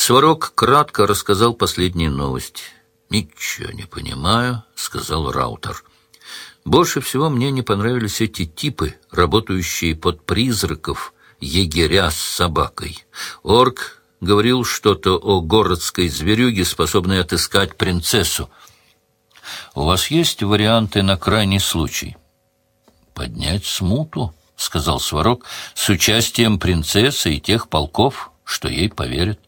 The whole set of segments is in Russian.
Сварог кратко рассказал последние новости. «Ничего не понимаю», — сказал Раутер. «Больше всего мне не понравились эти типы, работающие под призраков, егеря с собакой. Орк говорил что-то о городской зверюге, способной отыскать принцессу. У вас есть варианты на крайний случай?» «Поднять смуту», — сказал Сварог, — «с участием принцессы и тех полков, что ей поверят».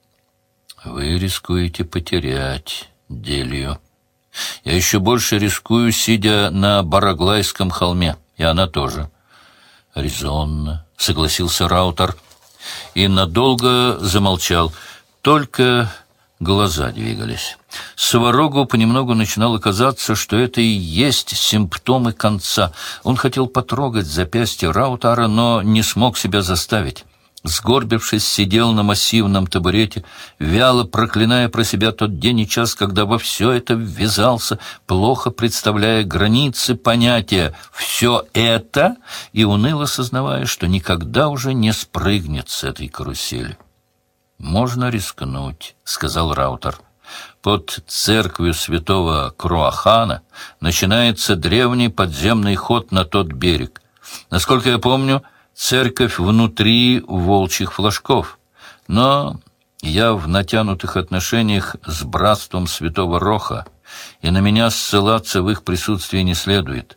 «Вы рискуете потерять Делию. Я еще больше рискую, сидя на Бараглайском холме, и она тоже». «Резонно», — согласился Раутер и надолго замолчал, только глаза двигались. Сварогу понемногу начинало казаться, что это и есть симптомы конца. Он хотел потрогать запястье Раутера, но не смог себя заставить. Сгорбившись, сидел на массивном табурете, вяло проклиная про себя тот день и час, когда во все это ввязался, плохо представляя границы понятия «все это» и уныло сознавая, что никогда уже не спрыгнет с этой карусели. «Можно рискнуть», — сказал Раутер. «Под церковью святого Круахана начинается древний подземный ход на тот берег. Насколько я помню, церковь внутри волчьих флажков, но я в натянутых отношениях с братством святого Роха, и на меня ссылаться в их присутствии не следует».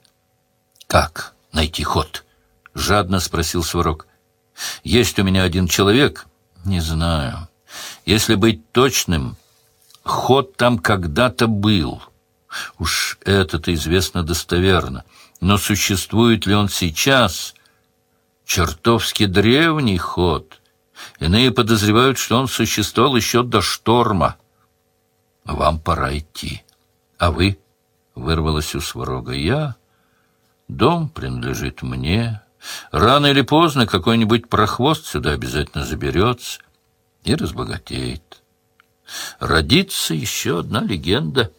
«Как найти ход?» — жадно спросил Сварог. «Есть у меня один человек, не знаю. Если быть точным, ход там когда-то был. Уж это-то известно достоверно. Но существует ли он сейчас? Чертовски древний ход. Иные подозревают, что он существовал еще до шторма. Вам пора идти. А вы?» — вырвалось у Сварога. «Я? Дом принадлежит мне. Рано или поздно какой-нибудь прохвост сюда обязательно заберется и разбогатеет. Родится еще одна легенда.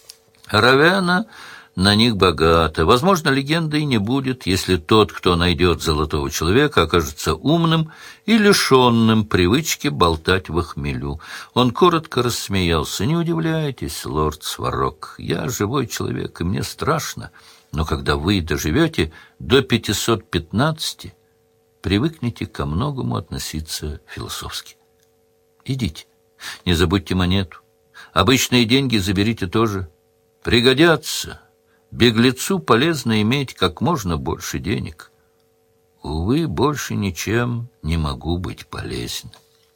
Равена на них богата. Возможно, легенды и не будет, если тот, кто найдет золотого человека, окажется умным и лишенным привычки болтать в хмелю». Он коротко рассмеялся. «Не удивляйтесь, лорд Сварог, я живой человек, и мне страшно. Но когда вы доживете до 515, привыкнете ко многому относиться философски. Идите, не забудьте монету. Обычные деньги заберите тоже. Пригодятся. Беглецу полезно иметь как можно больше денег. Увы, больше ничем не могу быть полезен».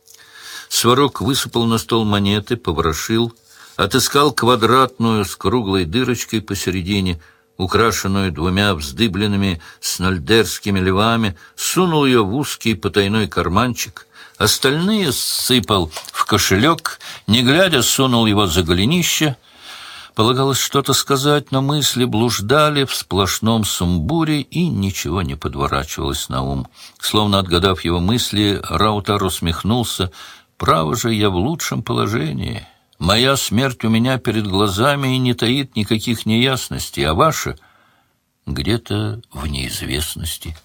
Сварог высыпал на стол монеты, поворошил, отыскал квадратную с круглой дырочкой посередине, украшенную двумя вздыбленными снольдерскими львами, сунул ее в узкий потайной карманчик, остальные сыпал в кошелек, не глядя, сунул его за голенище. Полагалось что-то сказать, но мысли блуждали в сплошном сумбуре, и ничего не подворачивалось на ум. Словно отгадав его мысли, Раутер усмехнулся. «Право же, я в лучшем положении. Моя смерть у меня перед глазами и не таит никаких неясностей, а ваша где-то в неизвестности».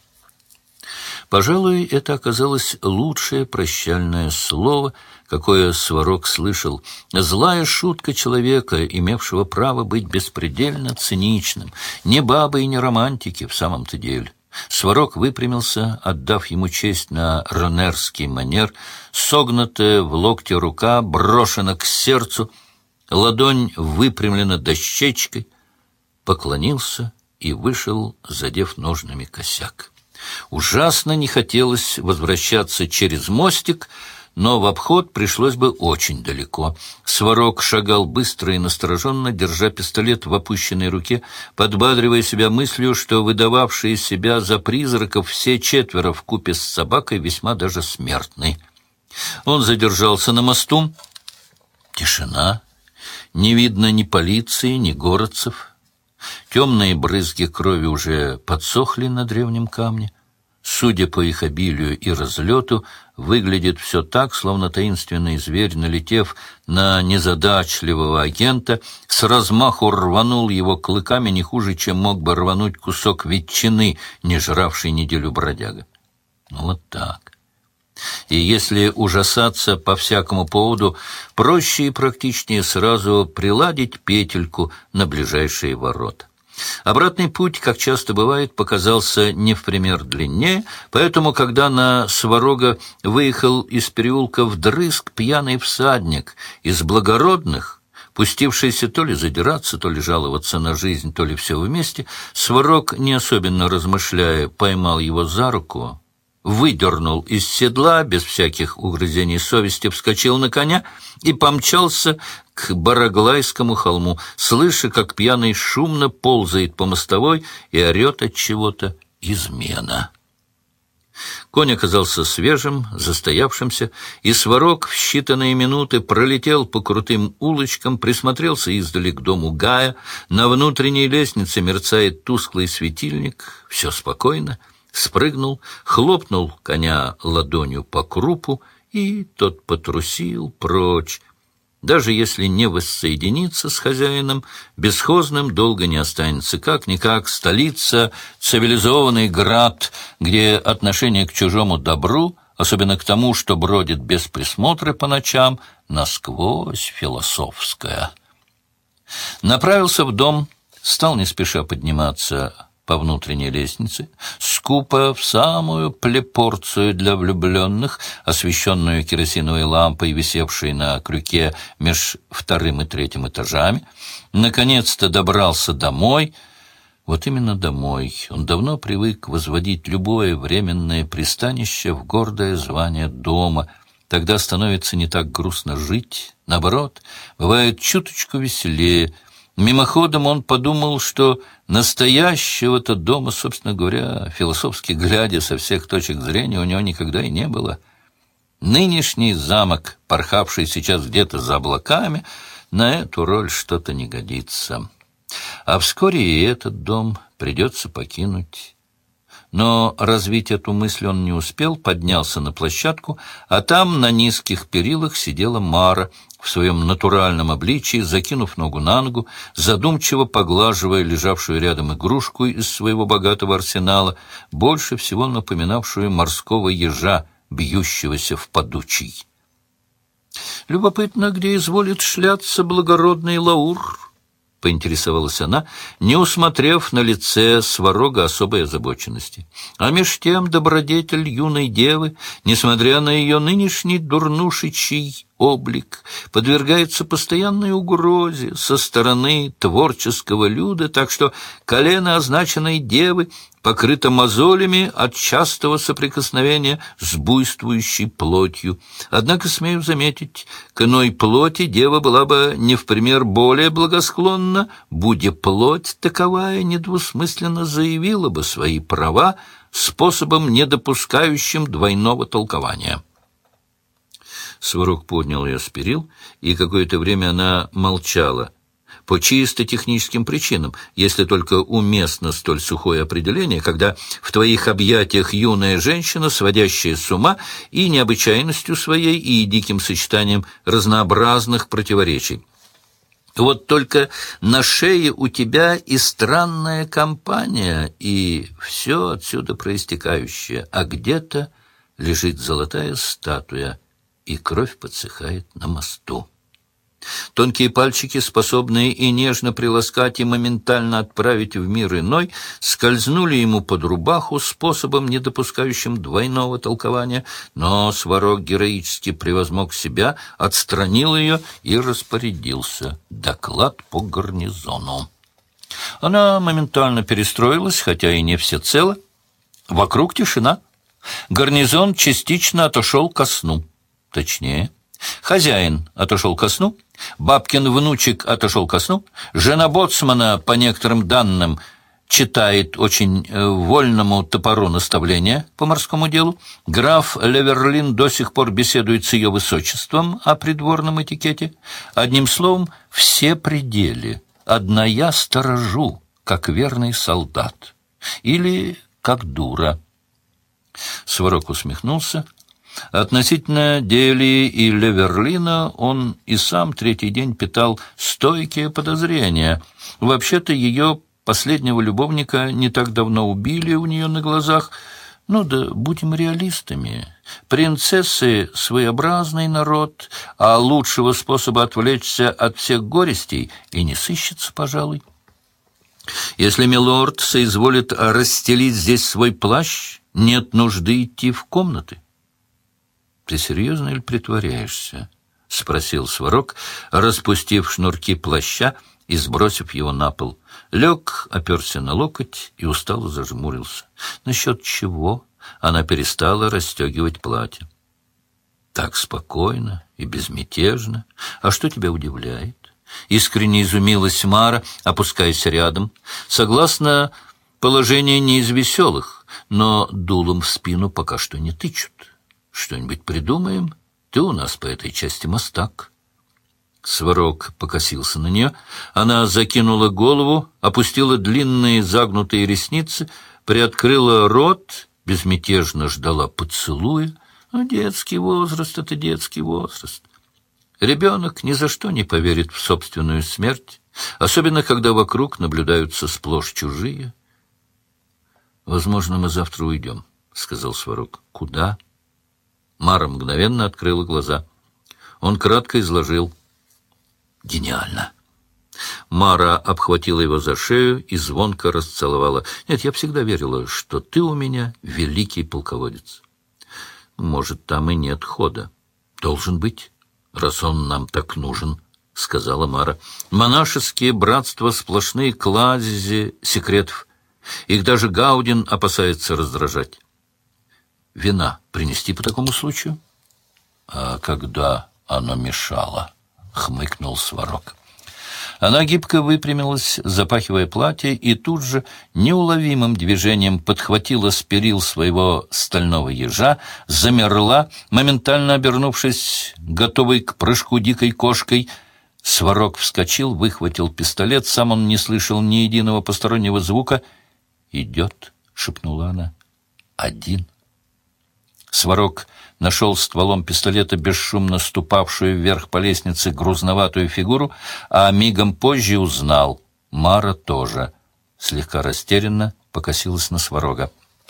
Пожалуй, это оказалось лучшее прощальное слово, какое Сварог слышал. Злая шутка человека, имевшего право быть беспредельно циничным. Не бабы и не романтики в самом-то деле. Сварог выпрямился, отдав ему честь на ронерский манер. Согнутая в локте рука брошена к сердцу, ладонь выпрямлена дощечкой, поклонился и вышел, задев ножными косяк. Ужасно не хотелось возвращаться через мостик, но в обход пришлось бы очень далеко. Сварог шагал быстро и настороженно, держа пистолет в опущенной руке, подбадривая себя мыслью, что выдававшие себя за призраков все четверо вкупе с собакой весьма даже смертны. Он задержался на мосту. Тишина. Не видно ни полиции, ни городцев. Темные брызги крови уже подсохли на древнем камне. Судя по их обилию и разлету, выглядит все так, словно таинственный зверь, налетев на незадачливого агента, с размаху рванул его клыками не хуже, чем мог бы рвануть кусок ветчины, не жравший неделю бродяга. Ну вот так. И если ужасаться по всякому поводу, проще и практичнее сразу приладить петельку на ближайшие ворота. Обратный путь, как часто бывает, показался не в пример длиннее, поэтому, когда на Сварога выехал из переулка вдрызг пьяный всадник из благородных, пустившийся то ли задираться, то ли жаловаться на жизнь, то ли все вместе, Сварог, не особенно размышляя, поймал его за руку, выдернул из седла, без всяких угрызений совести, вскочил на коня и помчался к Бараглайскому холму, слыша, как пьяный шумно ползает по мостовой и орет от чего-то измена. Конь оказался свежим, застоявшимся, и Сварог в считанные минуты пролетел по крутым улочкам, присмотрелся издали к дому Гая, на внутренней лестнице мерцает тусклый светильник, все спокойно, спрыгнул, хлопнул коня ладонью по крупу, и тот потрусил прочь. Даже если не воссоединиться с хозяином, бесхозным долго не останется. Как-никак столица, цивилизованный град, где отношение к чужому добру, особенно к тому, что бродит без присмотра по ночам, насквозь философское. Направился в дом, стал не спеша подниматься по внутренней лестнице, скупо в самую плепорцию для влюбленных, освещенную керосиновой лампой, висевшей на крюке меж вторым и третьим этажами. Наконец-то добрался домой. Вот именно домой. Он давно привык возводить любое временное пристанище в гордое звание дома. Тогда становится не так грустно жить. Наоборот, бывает чуточку веселее. Мимоходом он подумал, что настоящего-то дома, собственно говоря, философски глядя со всех точек зрения, у него никогда и не было. Нынешний замок, порхавший сейчас где-то за облаками, на эту роль что-то не годится. А вскоре и этот дом придется покинуть. Но развить эту мысль он не успел, поднялся на площадку, а там на низких перилах сидела Мара в своем натуральном обличии, закинув ногу на ногу, задумчиво поглаживая лежавшую рядом игрушку из своего богатого арсенала, больше всего напоминавшую морского ежа, бьющегося в подучий. «Любопытно, где изволит шляться благородный Лаур?» — поинтересовалась она, не усмотрев на лице Сварога особой озабоченности. А меж тем добродетель юной девы, несмотря на ее нынешний дурнушечий облик, подвергается постоянной угрозе со стороны творческого люда, так что колено означенной девы покрыто мозолями от частого соприкосновения с буйствующей плотью. Однако, смею заметить, к иной плоти дева была бы не в пример более благосклонна, будь плоть таковая недвусмысленно заявила бы свои права способом, не допускающим двойного толкования. Сварог поднял ее с перил, и какое-то время она молчала. По чисто техническим причинам, если только уместно столь сухое определение, когда в твоих объятиях юная женщина, сводящая с ума и необычайностью своей, и диким сочетанием разнообразных противоречий. Вот только на шее у тебя и странная компания, и все отсюда проистекающее, а где-то лежит золотая статуя, и кровь подсыхает на мосту. Тонкие пальчики, способные и нежно приласкать, и моментально отправить в мир иной, скользнули ему под рубаху способом, не допускающим двойного толкования, но Сварог героически превозмог себя, отстранил ее и распорядился: доклад по гарнизону. Она моментально перестроилась, хотя и не всецело. Вокруг тишина. Гарнизон частично отошел ко сну. Точнее, хозяин отошел ко сну, бабкин внучек отошел ко сну, жена боцмана, по некоторым данным, читает очень вольному топору наставления по морскому делу, граф Леверлин до сих пор беседует с ее высочеством о придворном этикете. Одним словом, все пределы. Одна я сторожу, как верный солдат. Или как дура. Сварог усмехнулся. Относительно Делии и Леверлина он и сам третий день питал стойкие подозрения. Вообще-то ее последнего любовника не так давно убили у нее на глазах, Ну да будем реалистами. Принцессы — своеобразный народ, а лучшего способа отвлечься от всех горестей и не сыщется, пожалуй. Если милорд соизволит расстелить здесь свой плащ, нет нужды идти в комнаты. — Ты серьезно или притворяешься? — спросил Сварог, распустив шнурки плаща и сбросив его на пол. Лег, оперся на локоть и устало зажмурился. Насчет чего она перестала расстегивать платье? Так спокойно и безмятежно. А что тебя удивляет? Искренне изумилась Мара, опускаясь рядом. Согласно, положение не из веселых, но дулом в спину пока что не тычут. Что-нибудь придумаем? Ты у нас по этой части мастак. Сварог покосился на нее. Она закинула голову, опустила длинные загнутые ресницы, приоткрыла рот, безмятежно ждала поцелуя. Детский возраст — это детский возраст. Ребенок ни за что не поверит в собственную смерть, особенно когда вокруг наблюдаются сплошь чужие. — Возможно, мы завтра уйдем, — сказал Сварог. — Куда? Мара мгновенно открыла глаза. Он кратко изложил. — Гениально! Мара обхватила его за шею и звонко расцеловала. — Нет, я всегда верила, что ты у меня великий полководец. — Может, там и нет хода. — Должен быть, раз он нам так нужен, — сказала Мара. — Монашеские братства — сплошные кладези секретов. Их даже Гаудин опасается раздражать. — Вина принести по такому случаю? — А когда оно мешало? — хмыкнул Сварог. Она гибко выпрямилась, запахивая платье, и тут же неуловимым движением подхватила с перил своего стального ежа, замерла, моментально обернувшись, готовой к прыжку дикой кошкой. Сварог вскочил, выхватил пистолет, сам он не слышал ни единого постороннего звука. «Идет», — шепнула она, — «один». Сварог нашел стволом пистолета бесшумно ступавшую вверх по лестнице грузноватую фигуру, а мигом позже узнал. Мара тоже слегка растерянно покосилась на Сварога.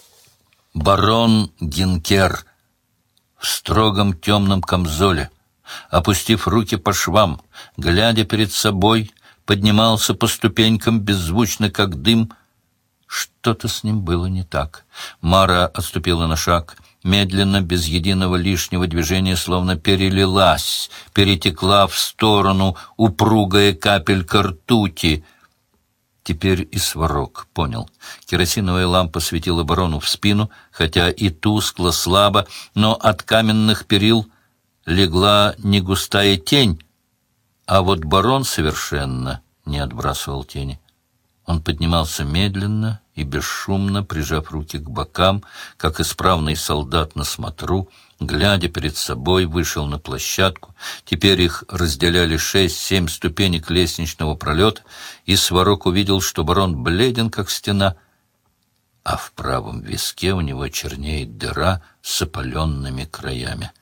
Барон Гинкер в строгом темном камзоле, опустив руки по швам, глядя перед собой, поднимался по ступенькам беззвучно, как дым. Что-то с ним было не так. Мара отступила на шаг, медленно, без единого лишнего движения, словно перелилась, перетекла в сторону упругая капелька ртути. Теперь и Сварог понял. Керосиновая лампа светила барону в спину, хотя и тускло, слабо, но от каменных перил легла не густая тень, а вот барон совершенно не отбрасывал тени. Он поднимался медленно и бесшумно, прижав руки к бокам, как исправный солдат на смотру, глядя перед собой, вышел на площадку. Теперь их разделяли 6-7 ступенек лестничного пролета, и Сварог увидел, что барон бледен, как стена, а в правом виске у него чернеет дыра с опаленными краями.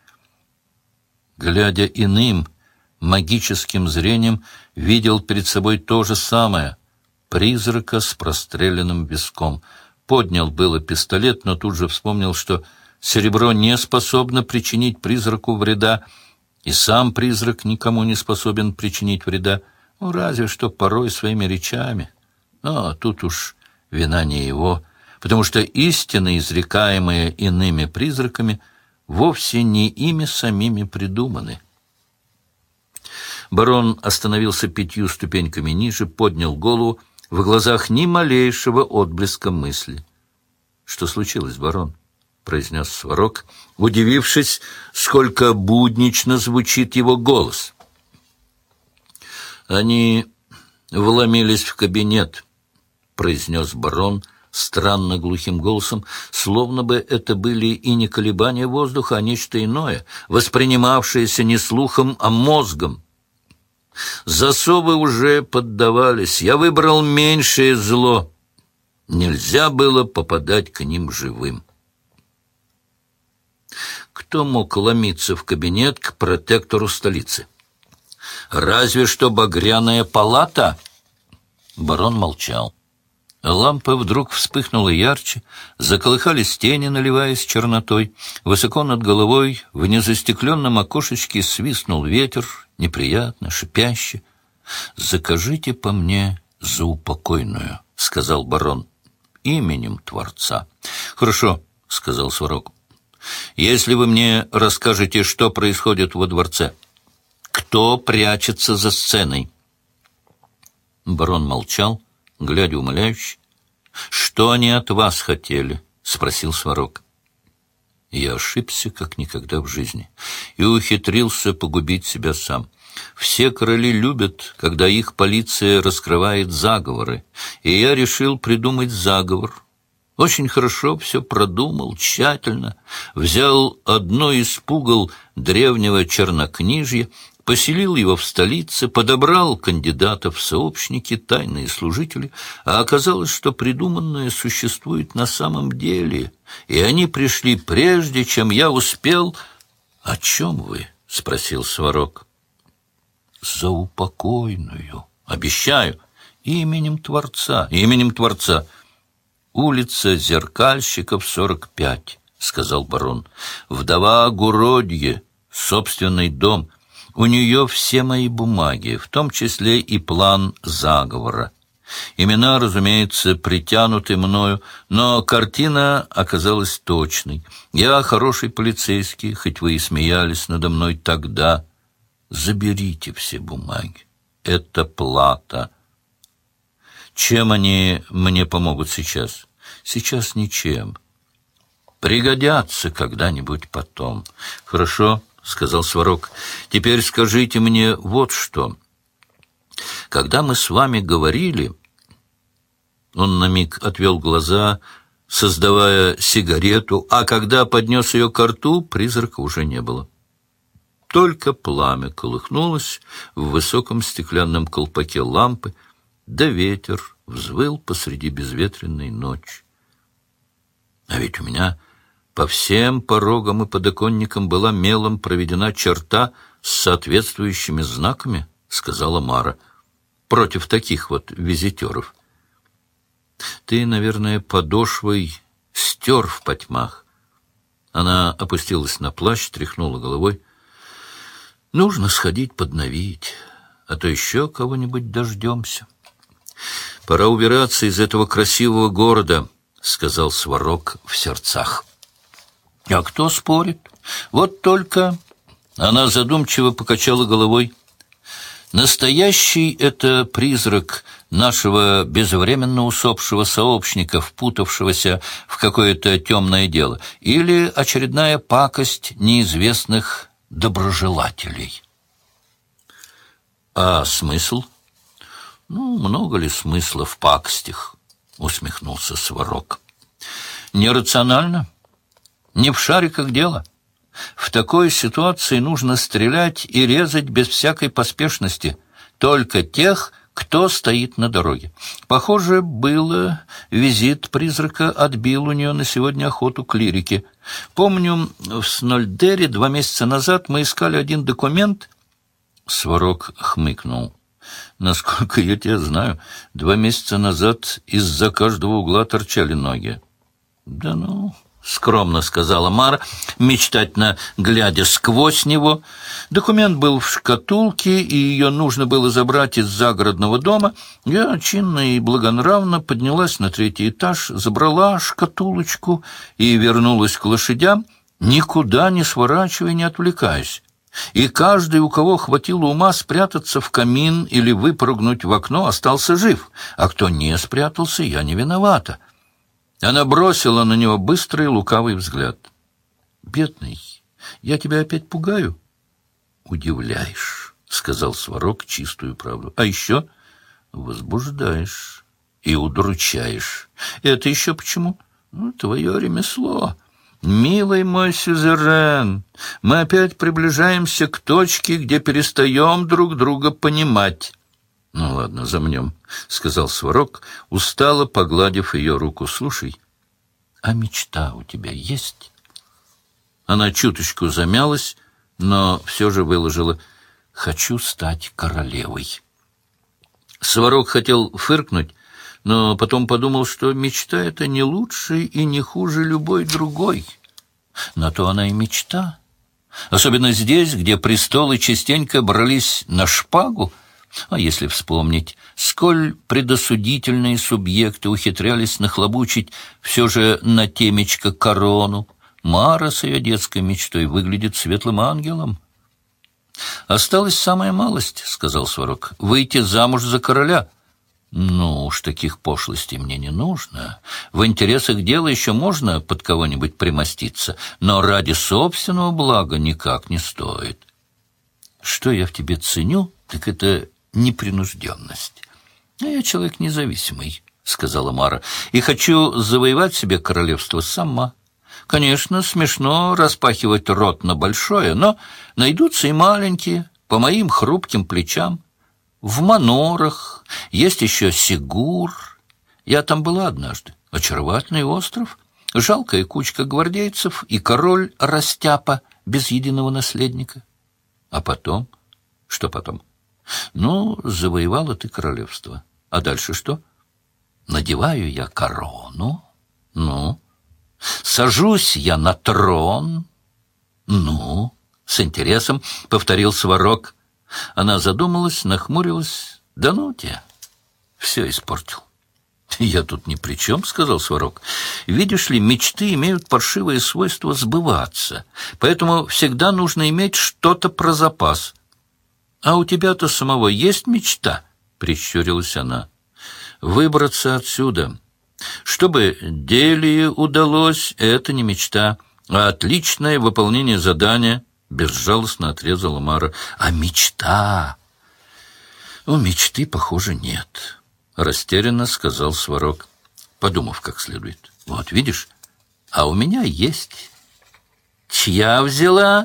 Глядя иным, магическим зрением, видел перед собой то же самое — призрака с простреленным виском. Поднял было пистолет, но тут же вспомнил, что серебро не способно причинить призраку вреда, и сам призрак никому не способен причинить вреда, ну, разве что порой своими речами. Но тут уж вина не его, потому что истины, изрекаемые иными призраками, вовсе не ими самими придуманы. Барон остановился 5 ступеньками ниже, поднял голову, в глазах ни малейшего отблеска мысли. — Что случилось, барон? — произнес Сварог, удивившись, сколько буднично звучит его голос. — Они вломились в кабинет, — произнес барон странно глухим голосом, словно бы это были и не колебания воздуха, а нечто иное, воспринимавшееся не слухом, а мозгом. Засовы уже поддавались. Я выбрал меньшее зло. Нельзя было попадать к ним живым. Кто мог ломиться в кабинет к протектору столицы? Разве что Багряная палата? Барон молчал. Лампа вдруг вспыхнула ярче, заколыхались тени, наливаясь чернотой. Высоко над головой в незастекленном окошечке свистнул ветер, неприятно, шипяще. «Закажите по мне заупокойную», — сказал барон, — «именем Творца». «Хорошо», — сказал Сварог. «Если вы мне расскажете, что происходит во дворце, кто прячется за сценой». Барон молчал, глядя умоляюще. «Что они от вас хотели?» — спросил Сварог. Я ошибся, как никогда в жизни, и ухитрился погубить себя сам. Все короли любят, когда их полиция раскрывает заговоры, и я решил придумать заговор. Очень хорошо все продумал, тщательно. Взял одно из пугал древнего чернокнижья, поселил его в столице, подобрал кандидатов в сообщники, тайные служители, а оказалось, что придуманное существует на самом деле, и они пришли прежде, чем я успел... — О чем вы? — спросил Сварог. — Заупокойную. Обещаю. Именем Творца. Именем Творца. Улица Зеркальщиков, 45, — сказал барон. Вдова Гуродье, собственный дом. У нее все мои бумаги, в том числе и план заговора. Имена, разумеется, притянуты мною, но картина оказалась точной. Я хороший полицейский, хоть вы и смеялись надо мной тогда. Заберите все бумаги. Это плата. Чем они мне помогут сейчас? Сейчас ничем. Пригодятся когда-нибудь потом. Хорошо, — сказал Сварог. Теперь скажите мне вот что. Когда мы с вами говорили... Он на миг отвел глаза, создавая сигарету, а когда поднес ее ко рту, призрака уже не было. Только пламя колыхнулось в высоком стеклянном колпаке лампы, да ветер взвыл посреди безветренной ночи. А ведь у меня по всем порогам и подоконникам была мелом проведена черта с соответствующими знаками, — сказала Мара, — против таких вот визитеров. Ты, наверное, подошвой стер в потьмах. Она опустилась на плащ, тряхнула головой. Нужно сходить подновить, а то еще кого-нибудь дождемся. Пора убираться из этого красивого города, — сказал Сварог в сердцах. А кто спорит? Вот только... Она задумчиво покачала головой. Настоящий это призрак нашего безвременно усопшего сообщника, впутавшегося в какое-то темное дело, или очередная пакость неизвестных доброжелателей. А смысл? Много ли смысла в пакостях? Усмехнулся Сварог. Нерационально. Не в шариках дело. В такой ситуации нужно стрелять и резать без всякой поспешности, только тех, кто стоит на дороге. Похоже, визит призрака отбил у нее на сегодня охоту клирики. Помню, в Снольдере 2 месяца назад мы искали один документ. Сварог хмыкнул. Насколько я тебя знаю, 2 месяца назад из-за каждого угла торчали ноги. Да ну... — скромно сказала Мара, мечтательно глядя сквозь него. Документ был в шкатулке, и ее нужно было забрать из загородного дома. Я чинно и благонравно поднялась на 3-й этаж, забрала шкатулочку и вернулась к лошадям, никуда не сворачивая, не отвлекаясь. И каждый, у кого хватило ума спрятаться в камин или выпрыгнуть в окно, остался жив, а кто не спрятался, я не виновата. Она бросила на него быстрый лукавый взгляд. «Бедный, я тебя опять пугаю?» «Удивляешь», — сказал Сварог чистую правду. «А еще возбуждаешь и удручаешь. Это еще почему? Твое ремесло. Милый мой сюзерен, мы опять приближаемся к точке, где перестаем друг друга понимать». «Ну ладно, замнем», — сказал Сварог, устало погладив ее руку. «Слушай, а мечта у тебя есть?» Она чуточку замялась, но все же выложила: «Хочу стать королевой». Сварог хотел фыркнуть, но потом подумал, что мечта — это не лучше и не хуже любой другой. На то она и мечта. Особенно здесь, где престолы частенько брались на шпагу. А если вспомнить, сколь предосудительные субъекты ухитрялись нахлобучить все же на темечко корону, Мара с ее детской мечтой выглядит светлым ангелом. «Осталась самая малость», — сказал Сварог, — «выйти замуж за короля». «Ну уж таких пошлостей мне не нужно. В интересах дела еще можно под кого-нибудь примоститься, но ради собственного блага никак не стоит. Что я в тебе ценю, так это непринужденность. Я человек независимый», — сказала Мара, — «и хочу завоевать себе королевство сама. Конечно, смешно распахивать рот на большое, но найдутся и маленькие, по моим хрупким плечам. В Манорах есть еще Сигур. Я там была однажды. Очаровательный остров, жалкая кучка гвардейцев и король растяпа без единого наследника. А потом? Что потом? Ну, завоевала ты королевство. А дальше что? Надеваю я корону. Ну? Сажусь я на трон. Ну? С интересом повторил Сварог. Она задумалась, нахмурилась. «Да ну тебя, все испортил». «Я тут ни при чем», — сказал Сварог. «Видишь ли, мечты имеют паршивое свойство сбываться, поэтому всегда нужно иметь что-то про запас». «А у тебя-то самого есть мечта?» — прищурилась она. «Выбраться отсюда. Чтобы Делии удалось, это не мечта, а отличное выполнение задания». Безжалостно отрезала Мара. «А мечта?» «У мечты, похоже, нет», — растерянно сказал Сварог, подумав как следует. «Вот, видишь, а у меня есть». «Чья взяла?»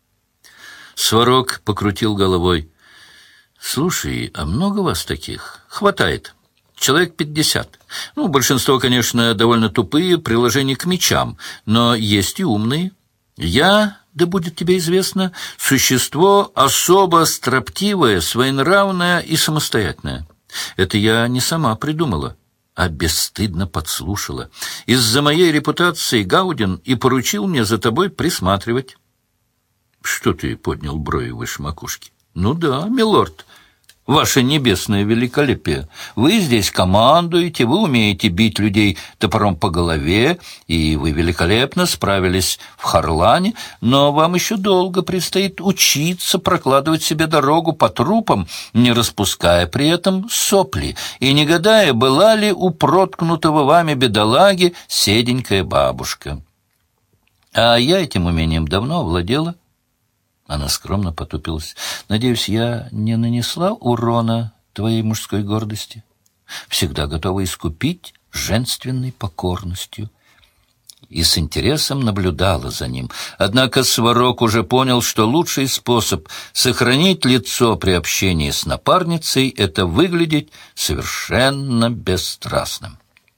Сварог покрутил головой. «Слушай, а много вас таких?» «Хватает. Человек 50. Ну, большинство, конечно, довольно тупые, приложения к мечам, но есть и умные. Я, да будет тебе известно, существо особо строптивое, своенравное и самостоятельное. Это я не сама придумала, а бесстыдно подслушала. Из-за моей репутации Гаудин и поручил мне за тобой присматривать». «Что ты поднял брови выше макушки?» «Ну да, милорд, ваше небесное великолепие. Вы здесь командуете, вы умеете бить людей топором по голове, и вы великолепно справились в Харлане, но вам еще долго предстоит учиться прокладывать себе дорогу по трупам, не распуская при этом сопли, и не гадая, была ли у проткнутого вами бедолаги седенькая бабушка. А я этим умением давно овладела». Она скромно потупилась. «Надеюсь, я не нанесла урона твоей мужской гордости? Всегда готова искупить женственной покорностью». И с интересом наблюдала за ним. Однако Сварог уже понял, что лучший способ сохранить лицо при общении с напарницей — это выглядеть совершенно бесстрастным.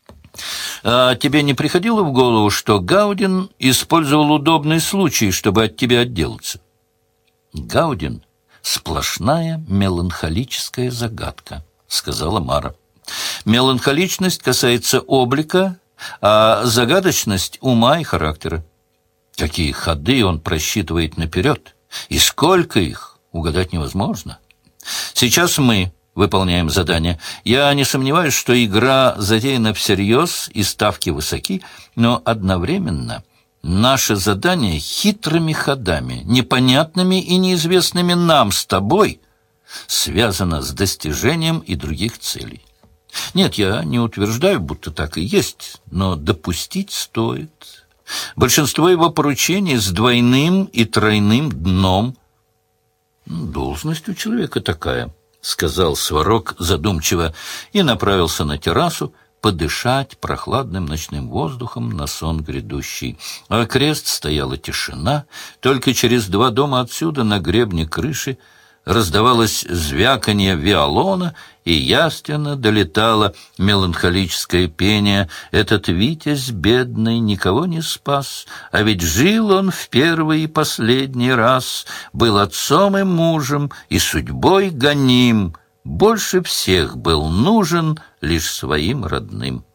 «А тебе не приходило в голову, что Гаудин использовал удобный случай, чтобы от тебя отделаться?» «Гаудин — сплошная меланхолическая загадка», — сказала Мара. «Меланхоличность касается облика, а загадочность — ума и характера. Какие ходы он просчитывает наперед, и сколько их, угадать невозможно. Сейчас мы выполняем задание. Я не сомневаюсь, что игра затеяна всерьез и ставки высоки, но одновременно наше задание хитрыми ходами, непонятными и неизвестными нам с тобой, связано с достижением и других целей. Нет, я не утверждаю, будто так и есть, но допустить стоит. Большинство его поручений с двойным и тройным дном. Должность у человека такая, — сказал Сварог задумчиво и направился на террасу подышать прохладным ночным воздухом на сон грядущий. А окрест стояла тишина, только через 2 дома отсюда на гребне крыши раздавалось звяканье виолона, и явственно долетало меланхолическое пение. Этот Витязь бедный никого не спас, а ведь жил он в первый и последний раз, был отцом и мужем, и судьбой гоним. больше всех был нужен лишь своим родным.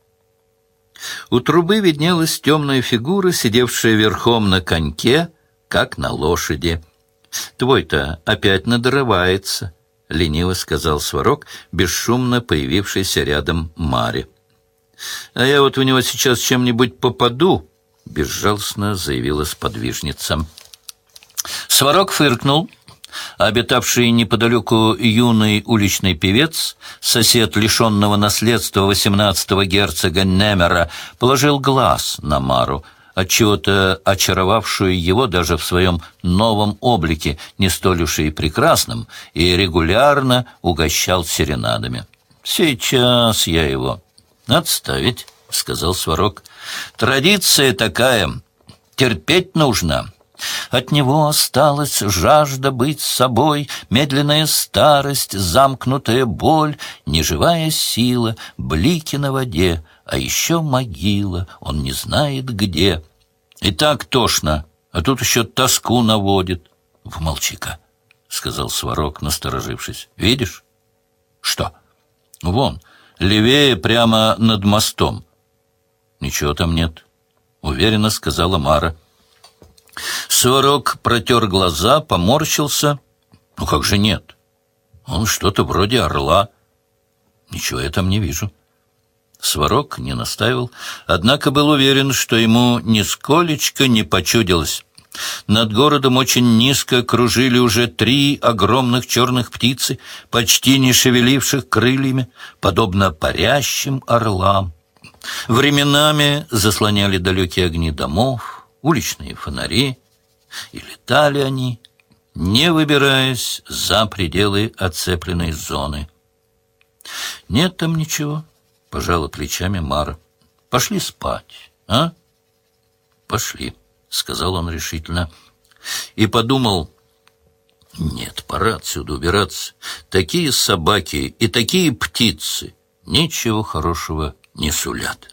У трубы виднелась темная фигура, сидевшая верхом на коньке, как на лошади. «Твой-то опять надрывается», — лениво сказал Сварог, бесшумно появившийся рядом Маре. «А я вот в него сейчас чем-нибудь попаду», — безжалостно заявила сподвижница. Сварог фыркнул. Обитавший неподалеку юный уличный певец, сосед лишенного наследства 18-го герцога Немера, положил глаз на Мару, отчего-то очаровавшую его даже в своем новом облике, не столь уж и прекрасном, и регулярно угощал серенадами. «Сейчас я его...» «Отставить», — сказал Сварог. «Традиция такая, терпеть нужно». От него осталась жажда быть собой, медленная старость, замкнутая боль, неживая сила, блики на воде, а еще могила, он не знает где. И так тошно, а тут еще тоску наводит. — Помолчи-ка, — сказал Сварог, насторожившись. — Видишь? — Что? — Вон, левее, прямо над мостом. — Ничего там нет, — уверенно сказала Мара. Сварог протер глаза, поморщился. Ну как же нет? Он что-то вроде орла. Ничего я там не вижу. Сварог не настаивал, однако был уверен, что ему нисколечко не почудилось. Над городом очень низко кружили уже 3 огромных черных птицы, почти не шевеливших крыльями, подобно парящим орлам. Временами заслоняли далекие огни домов, уличные фонари, и летали они, не выбираясь за пределы оцепленной зоны. «Нет там ничего», — пожала плечами Мара. «Пошли спать, а?» «Пошли», — сказал он решительно. И подумал: «Нет, пора отсюда убираться. Такие собаки и такие птицы ничего хорошего не сулят».